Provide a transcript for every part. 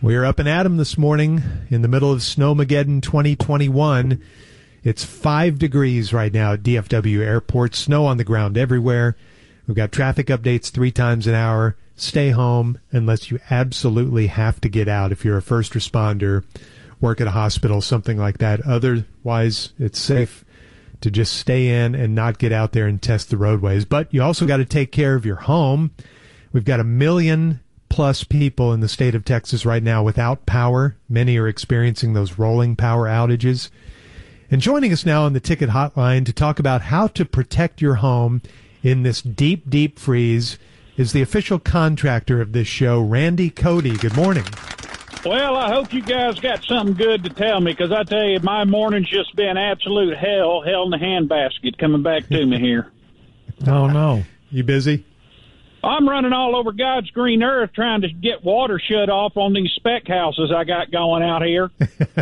We're up and at 'em this morning in the middle of Snowmageddon 2021. It's 5 degrees right now at DFW Airport. Snow on the ground everywhere. We've got traffic updates 3 times an hour. Stay home unless you absolutely have to get out. If you're a first responder, work at a hospital, something like that. Otherwise, it's safe to just stay in and not get out there and test the roadways. But you also got to take care of your home. We've got 1 million plus people in the state of Texas right now without power. Many are experiencing those rolling power outages. And joining us now on the ticket hotline to talk about how to protect your home in this deep, deep freeze is the official contractor of this show, Randy Cody. Good morning. Well, I hope you guys got something good to tell me, because I tell you, my morning's just been absolute hell in the handbasket coming back to me here. Oh, no. You busy? I'm running all over God's green earth trying to get water shut off on these spec houses I got going out here.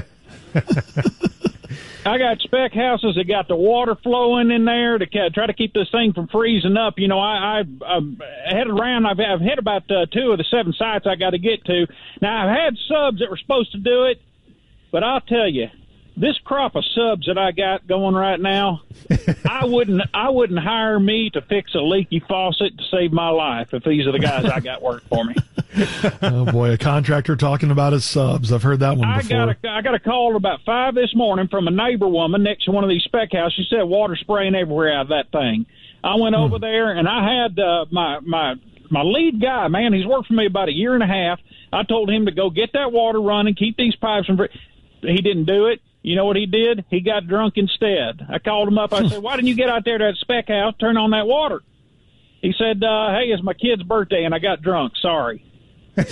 I got spec houses that got the water flowing in there to try to keep this thing from freezing up. You know, I've headed around. I've hit about 2 of the 7 sites I got to get to. Now, I've had subs that were supposed to do it, but I'll tell you, this crop of subs that I got going right now, I wouldn't hire me to fix a leaky faucet to save my life if these are the guys I got work for me. Oh boy, a contractor talking about his subs. I've heard that one before. I got a call about 5 this morning from a neighbor woman next to one of these spec houses. She said water spraying everywhere out of that thing. I went over there and I had my lead guy, man, he's worked for me about 1.5 years. I told him to go get that water running, keep these pipes from he didn't do it. You know what he did? He got drunk instead. I called him up. I said, why didn't you get out there to that spec house, turn on that water? He said, hey, it's my kid's birthday, and I got drunk. Sorry. Well,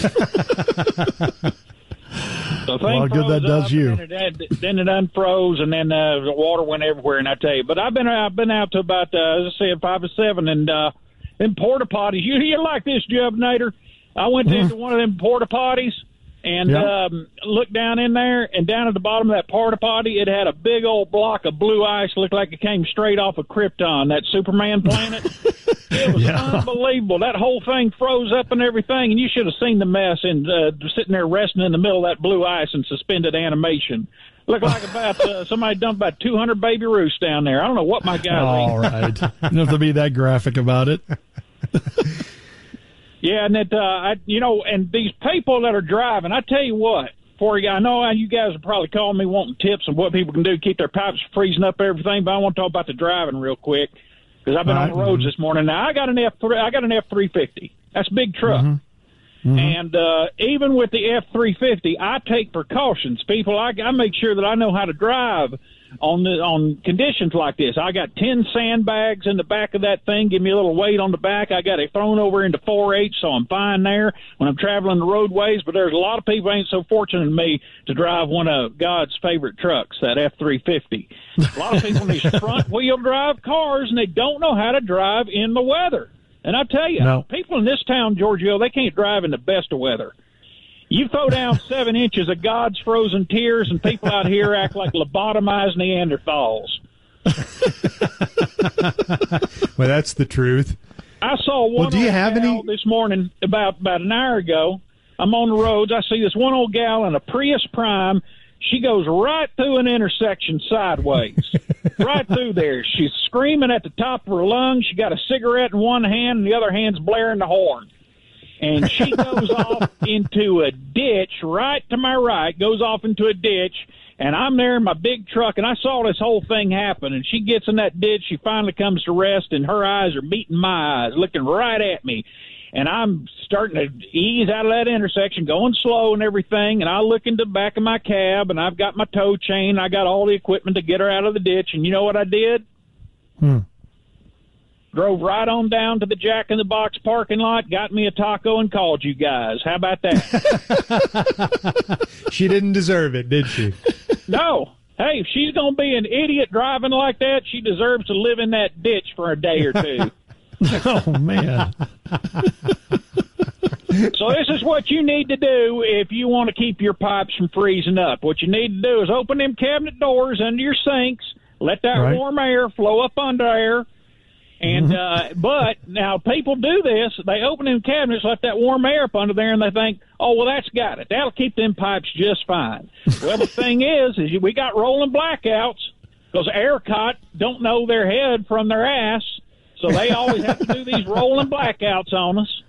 good that does you. Then it unfroze, and then the water went everywhere, and I tell you. But I've been out to about, as I said, 5 or 7, and in porta potties. You like this, Jubinator? I went into one of them porta potties, and looked down in there, and down at the bottom of that porta potty, it had a big old block of blue ice. Looked like it came straight off of Krypton, that Superman planet. It was unbelievable. That whole thing froze up and everything, and you should have seen the mess and sitting there resting in the middle of that blue ice and suspended animation. Looked like about somebody dumped about 200 baby Ruths down there. I don't know what my guy. All right, you don't have to be that graphic about it. Yeah, and and these people that are driving, I tell you what, I know you guys are probably calling me wanting tips on what people can do to keep their pipes from freezing up and everything, but I want to talk about the driving real quick, because I've been on the roads this morning. Now, I got an F350. That's a big truck. And even with the F350, I take precautions. People, I make sure that I know how to drive on conditions like this. I got 10 sandbags in the back of that thing, give me a little weight on the back. I got it thrown over into 4H, so I'm fine there when I'm traveling the roadways. But there's a lot of people ain't so fortunate as me to drive one of God's favorite trucks, that F350. A lot of people in these front-wheel drive cars, and they don't know how to drive in the weather. And I tell you, people in this town, Giorgio, they can't drive in the best of weather. You throw down 7 inches of God's frozen tears, and people out here act like lobotomized Neanderthals. Well, that's the truth. I saw one gal this morning about an hour ago. I'm on the roads. I see this one old gal in a Prius Prime. She goes right through an intersection sideways, right through there. She's screaming at the top of her lungs. She got a cigarette in one hand, and the other hand's blaring the horn. And she goes off into a ditch right to my right, goes off into a ditch, and I'm there in my big truck, and I saw this whole thing happen. And she gets in that ditch. She finally comes to rest, and her eyes are meeting my eyes, looking right at me. And I'm starting to ease out of that intersection, going slow and everything. And I look in the back of my cab, and I've got my tow chain. I got all the equipment to get her out of the ditch. And you know what I did? Drove right on down to the Jack in the Box parking lot, got me a taco, and called you guys. How about that? She didn't deserve it, did she? No. Hey, if she's going to be an idiot driving like that, she deserves to live in that ditch for a day or two. Oh, man. So this is what you need to do if you want to keep your pipes from freezing up. What you need to do is open them cabinet doors under your sinks, let that warm air flow up under there, And but now people do this. They open them cabinets, let that warm air up under there, and they think, oh, well, that's got it. That'll keep them pipes just fine. Well, the thing is we got rolling blackouts because ERCOT don't know their head from their ass, so they always have to do these rolling blackouts on us.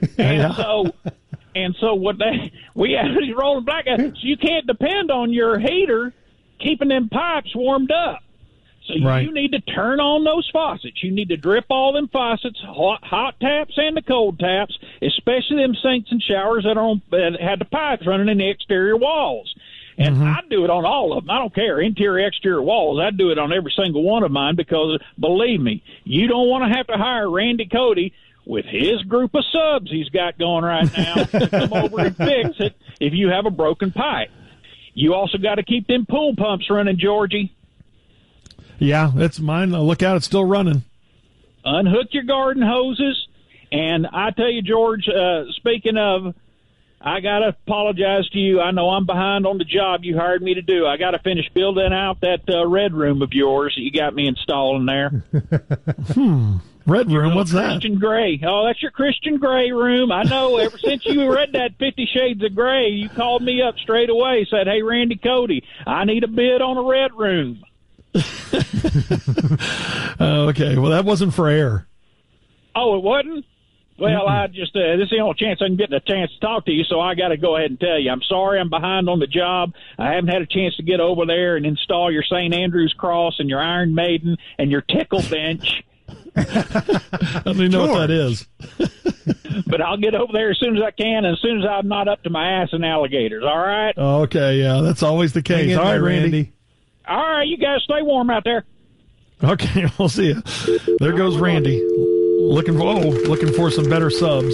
And so we have these rolling blackouts. So you can't depend on your heater keeping them pipes warmed up. So you need to turn on those faucets. You need to drip all them faucets, hot taps and the cold taps, especially them sinks and showers that had the pipes running in the exterior walls. And I do it on all of them. I don't care, interior, exterior walls. I do it on every single one of mine because, believe me, you don't want to have to hire Randy Cody with his group of subs he's got going right now to come over and fix it if you have a broken pipe. You also got to keep them pool pumps running, Georgie. Yeah, that's mine. Look out, it's still running. Unhook your garden hoses. And I tell you, George, speaking of, I got to apologize to you. I know I'm behind on the job you hired me to do. I got to finish building out that red room of yours that you got me installing there. Red room, what's that? Christian Grey. Oh, that's your Christian Grey room. I know. Ever since you read that 50 Shades of Grey, you called me up straight away, said, hey, Randy Cody, I need a bid on a red room. Okay, well, that wasn't for air. Oh, it wasn't? Well, I just this is the only chance I can get a chance to talk to you, so I got to go ahead and tell you. I'm sorry I'm behind on the job. I haven't had a chance to get over there and install your St. Andrew's cross and your Iron Maiden and your tickle bench. I don't even know what that is. But I'll get over there as soon as I can, and as soon as I'm not up to my ass in alligators, all right? Okay, yeah, that's always the case. All right, Randy. All right, you guys stay warm out there. Okay, we'll see you. There goes Randy. Looking for some better subs.